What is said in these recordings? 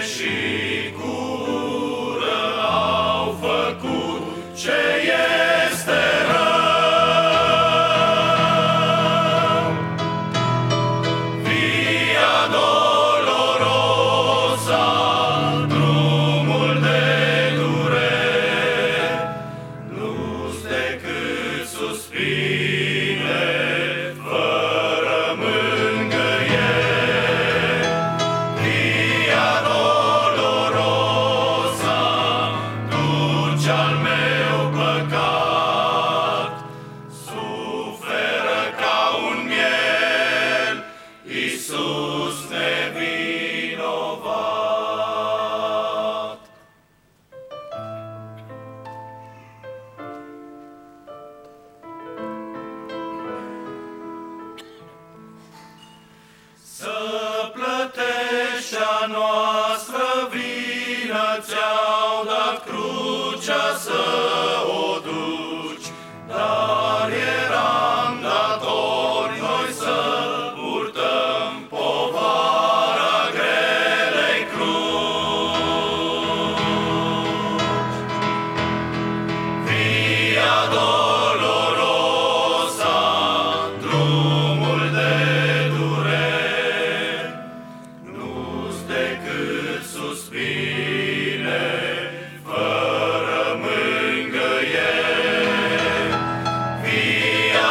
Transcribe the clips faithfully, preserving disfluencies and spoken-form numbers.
și cu ură au făcut ce este rău. Via dolorosa, drumul de durere, nu-s decât suspine fără mângâiere. Via dolorosa duce al meu păcat, suferă ca un miel Iisus nevinovat. Să plătești a noastră vină, ți-au dat crucea să o duci, dar eram datori noi să purtăm povara grelei cruci. Via dolorosa, drumul de durere, nu-s decât suspine fără mângâiere. Via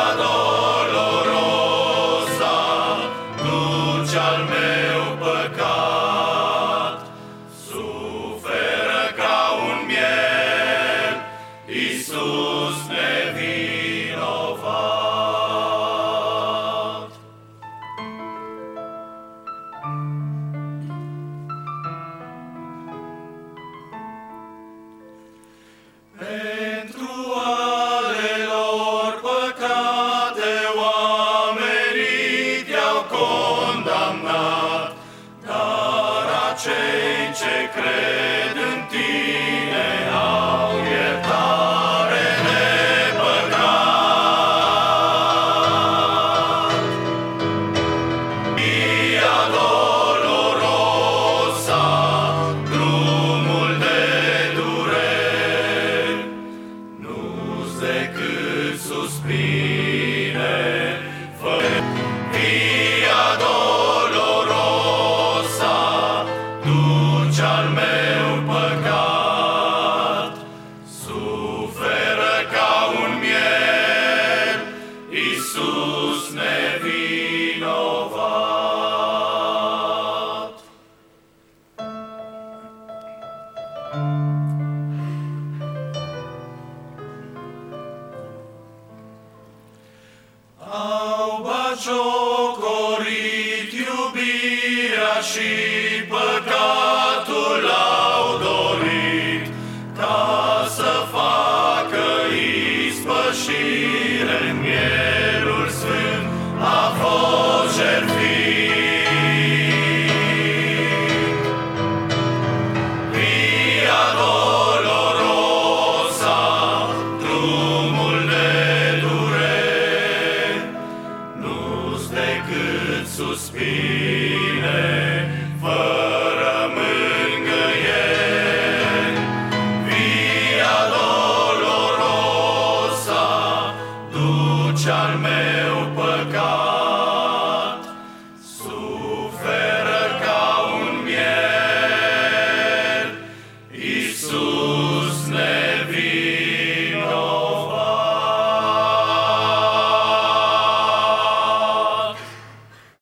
dolorosa duce al meu păcat, suferă ca un miel Iisus nevinovat. Pentru ale lor păcate oamenii te-au condamnat, dar acei ce cred în tine au iertare de păcat. Via dolorosa, drumul de durere, nu-s decât suspine fără. Via dolorosa duce al meu păcat, suferă ca un miel Iisus nevinovat. Au batjocorit iubirea și păcatul au dorit, ca să facă ispășire. Mielul sfânt a fost jertfit. Via dolorosa, drumul de durere, nu-s decât suspine